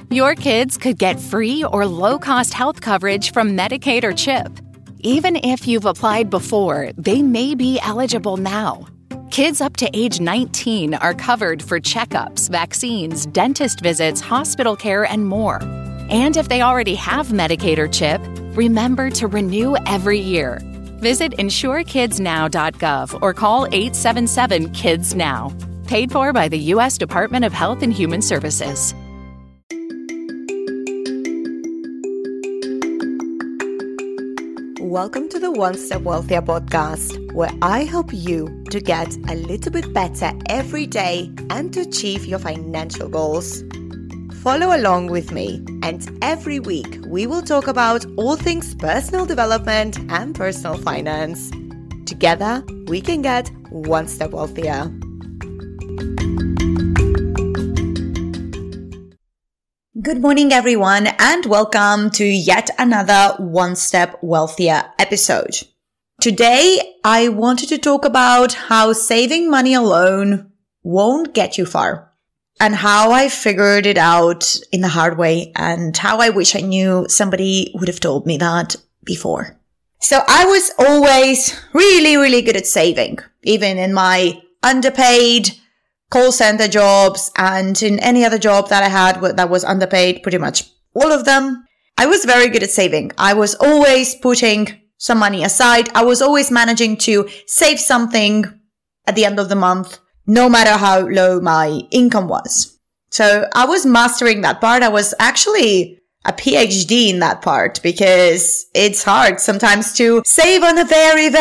Your kids could get free or low-cost health coverage from Medicaid or CHIP. Even if you've applied before, they may be eligible now. Kids up to age 19 are covered for checkups, vaccines, dentist visits, hospital care, and more. And if they already have Medicaid or CHIP, remember to renew every year. Visit insurekidsnow.gov or call 877-KIDS-NOW. Paid for by the U.S. Department of Health and Human Services. Welcome to the One Step Wealthier podcast, where I help you to get a little bit better every day and to achieve your financial goals. Follow along with me, and every week we will talk about all things personal development and personal finance. Together, we can get one step wealthier. Good morning, everyone, and welcome to yet another One Step Wealthier episode. Today, I wanted to talk about how saving money alone won't get you far, and how I figured it out in the hard way, and how I wish I knew somebody would have told me that before. So I was always really good at saving, even in my underpaid call center jobs and in any other job that I had that was underpaid, pretty much all of them. I was very good at saving. I was always putting some money aside. I was always managing to save something at the end of the month, no matter how low my income was. So I was mastering that part. I was actually a PhD in that part because it's hard sometimes to save on a very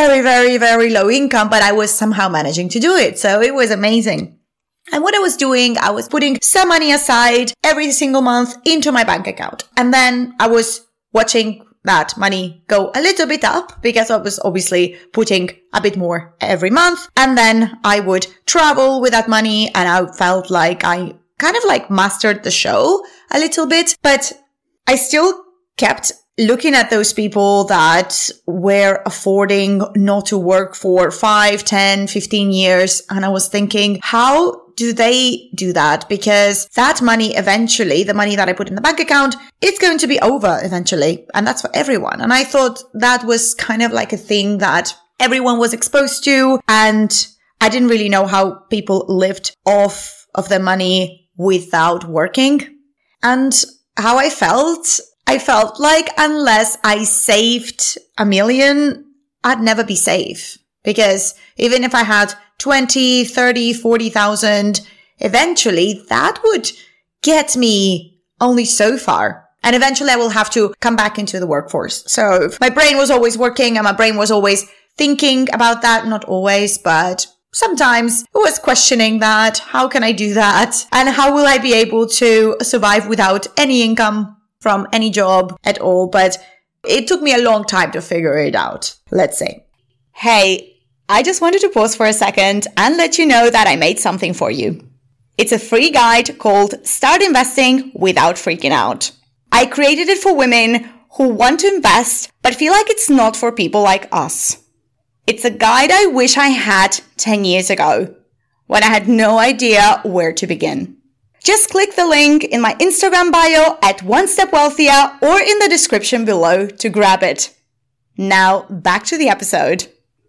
low income, but I was somehow managing to do it. So it was amazing. And what I was doing, I was putting some money aside every single month into my bank account. And then I was watching that money go a little bit up because I was obviously putting a bit more every month. And then I would travel with that money, and I felt like I kind of like mastered the show a little bit, but I still kept looking at those people that were affording not to work for 5, 10, 15 years. And I was thinking, how do they do that? Because that money eventually, the money that I put in the bank account, it's going to be over eventually. And that's for everyone. And I thought that was kind of like a thing that everyone was exposed to. And I didn't really know how people lived off of their money without working. And how I felt like unless I saved $1 million, I'd never be safe. Because even if I had 20, 30, 40,000, eventually that would get me only so far. And eventually I will have to come back into the workforce. So my brain was always working and my brain was always thinking about that. Not always, but sometimes it was questioning that. How can I do that? And how will I be able to survive without any income from any job at all? But it took me a long time to figure it out, let's say. Hey, I just wanted to pause for a second and let you know that I made something for you. It's a free guide called Start Investing Without Freaking Out. I created it for women who want to invest but feel like it's not for people like us. It's a guide I wish I had 10 years ago when I had no idea where to begin. Just click the link in my Instagram bio at One Step Wealthier or in the description below to grab it. Now back to the episode.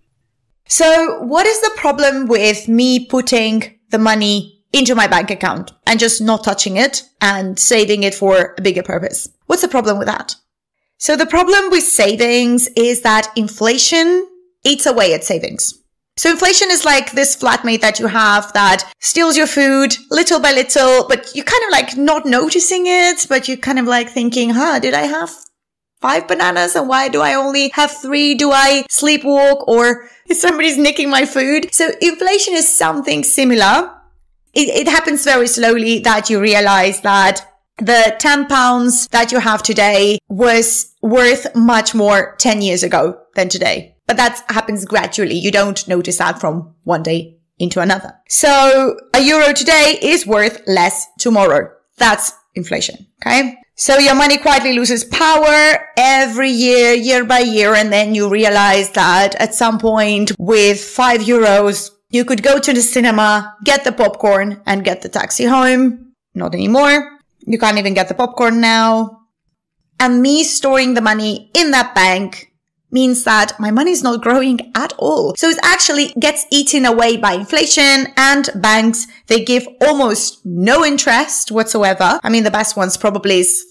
So what is the problem with me putting the money into my bank account and just not touching it and saving it for a bigger purpose? What's the problem with that? So the problem with savings is that inflation eats away at savings. So inflation is like this flatmate that you have that steals your food little by little, but you kind of like not noticing it, but you kind of like thinking, did I have 5 bananas and why do I only have 3? Do I sleepwalk or is somebody's nicking my food? So inflation is something similar. It happens very slowly that you realize that the £10 that you have today was worth much more 10 years ago than today. But that happens gradually. You don't notice that from one day into another. So €1 today is worth less tomorrow. That's inflation. Okay. So your money quietly loses power every year, year by year. And then you realize that at some point with €5, you could go to the cinema, get the popcorn and get the taxi home. Not anymore. You can't even get the popcorn now. And me storing the money in that bank means that my money is not growing at all. So it actually gets eaten away by inflation, and banks, they give almost no interest whatsoever. I mean, the best ones probably is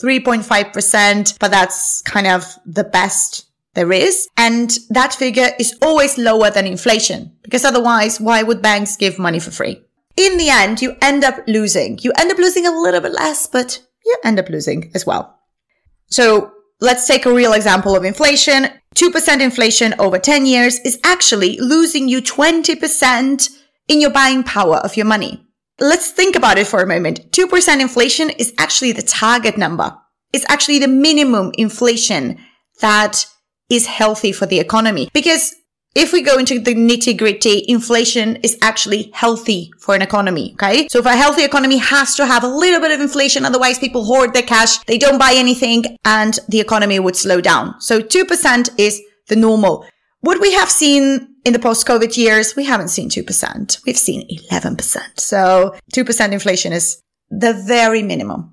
3.5%, but that's kind of the best there is. And that figure is always lower than inflation, because otherwise, why would banks give money for free? In the end, you end up losing. You end up losing a little bit less, but you end up losing as well. So let's take a real example of inflation. 2% inflation over 10 years is actually losing you 20% in your buying power of your money. Let's think about it for a moment. 2% inflation is actually the target number. It's actually the minimum inflation that is healthy for the economy. Because if we go into the nitty-gritty, inflation is actually healthy for an economy, okay? So if a healthy economy has to have a little bit of inflation, otherwise people hoard their cash, they don't buy anything, and the economy would slow down. So 2% is the normal. What we have seen in the post-COVID years, we haven't seen 2%. We've seen 11%. So 2% inflation is the very minimum.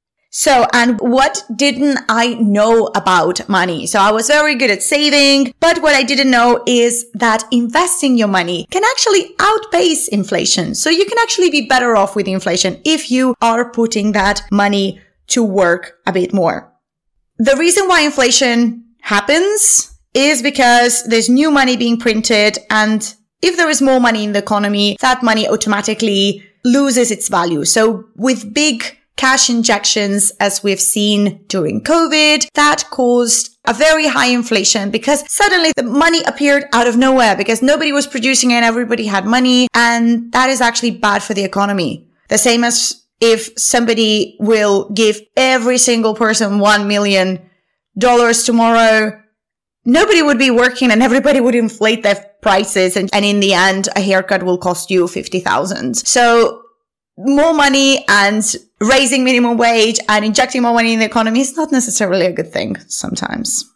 So, and what didn't I know about money? So I was very good at saving, but what I didn't know is that investing your money can actually outpace inflation. So you can actually be better off with inflation if you are putting that money to work a bit more. The reason why inflation happens is because there's new money being printed, and if there is more money in the economy, that money automatically loses its value. So with big cash injections, as we've seen during COVID, that caused a very high inflation because suddenly the money appeared out of nowhere because nobody was producing it, everybody had money, and that is actually bad for the economy. The same as if somebody will give every single person $1 million tomorrow, nobody would be working and everybody would inflate their prices, and in the end, a haircut will cost you $50,000. So more money and raising minimum wage and injecting more money in the economy is not necessarily a good thing sometimes.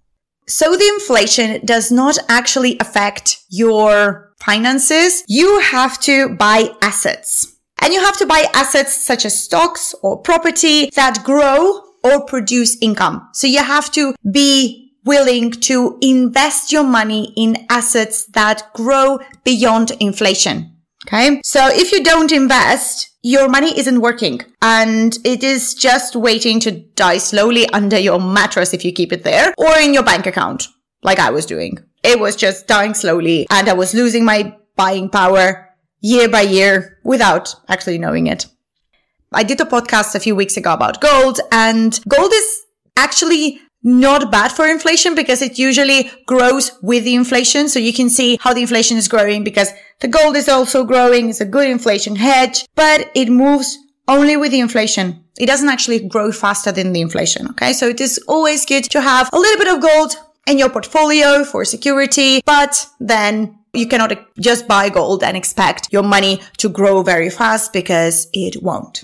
So the inflation does not actually affect your finances. You have to buy assets. And you have to buy assets such as stocks or property that grow or produce income. So you have to be willing to invest your money in assets that grow beyond inflation. Okay. So if you don't invest, your money isn't working and it is just waiting to die slowly under your mattress if you keep it there, or in your bank account, like I was doing. It was just dying slowly and I was losing my buying power year by year without actually knowing it. I did a podcast a few weeks ago about gold, and gold is actually not bad for inflation because it usually grows with the inflation. So you can see how the inflation is growing because the gold is also growing. It's a good inflation hedge, but it moves only with the inflation. It doesn't actually grow faster than the inflation. Okay. So it is always good to have a little bit of gold in your portfolio for security, but then you cannot just buy gold and expect your money to grow very fast because it won't.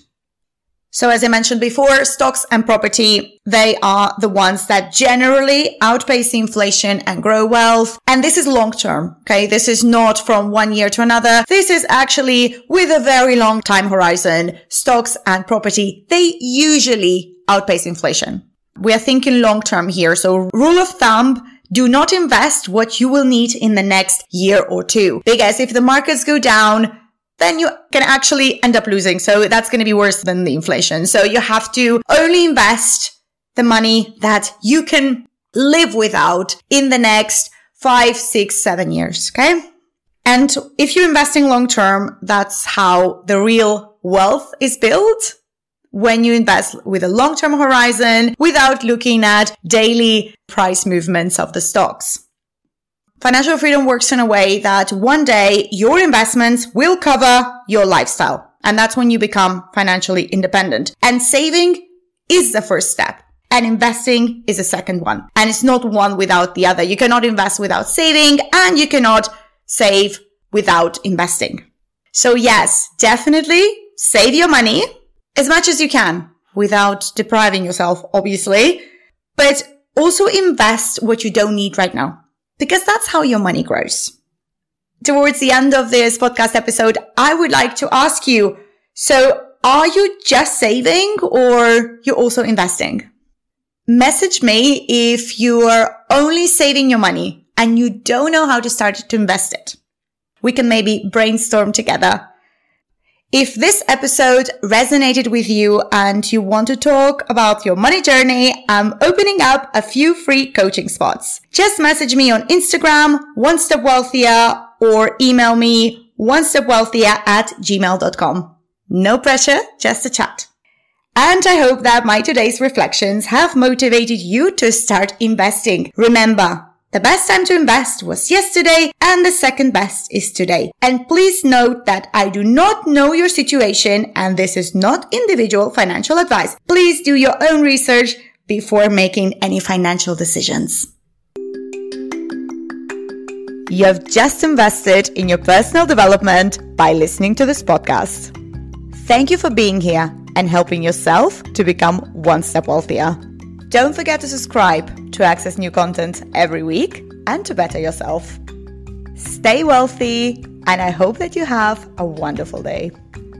So as I mentioned before, stocks and property, they are the ones that generally outpace inflation and grow wealth. And this is long term. Okay. This is not from one year to another. This is actually with a very long time horizon. Stocks and property, they usually outpace inflation. We are thinking long term here. So rule of thumb, do not invest what you will need in the next year or two. Because if the markets go down, then you can actually end up losing. So that's going to be worse than the inflation. So you have to only invest the money that you can live without in the next 5, 6, 7 years. Okay. And if you're investing long term, that's how the real wealth is built. When you invest with a long-term horizon without looking at daily price movements of the stocks. Financial freedom works in a way that one day your investments will cover your lifestyle. And that's when you become financially independent. And saving is the first step. And investing is the second one. And it's not one without the other. You cannot invest without saving, and you cannot save without investing. So yes, definitely save your money as much as you can without depriving yourself, obviously. But also invest what you don't need right now, because that's how your money grows. Towards the end of this podcast episode, I would like to ask you, so are you just saving or you're also investing? Message me if you are only saving your money and you don't know how to start to invest it. We can maybe brainstorm together. If this episode resonated with you and you want to talk about your money journey, I'm opening up a few free coaching spots. Just message me on Instagram, onestepwealthier, or email me onestepwealthier@gmail.com. No pressure, just a chat. And I hope that my today's reflections have motivated you to start investing. Remember, the best time to invest was yesterday and the second best is today. And please note that I do not know your situation and this is not individual financial advice. Please do your own research before making any financial decisions. You have just invested in your personal development by listening to this podcast. Thank you for being here and helping yourself to become one step wealthier. Don't forget to subscribe to access new content every week and to better yourself. Stay wealthy, and I hope that you have a wonderful day.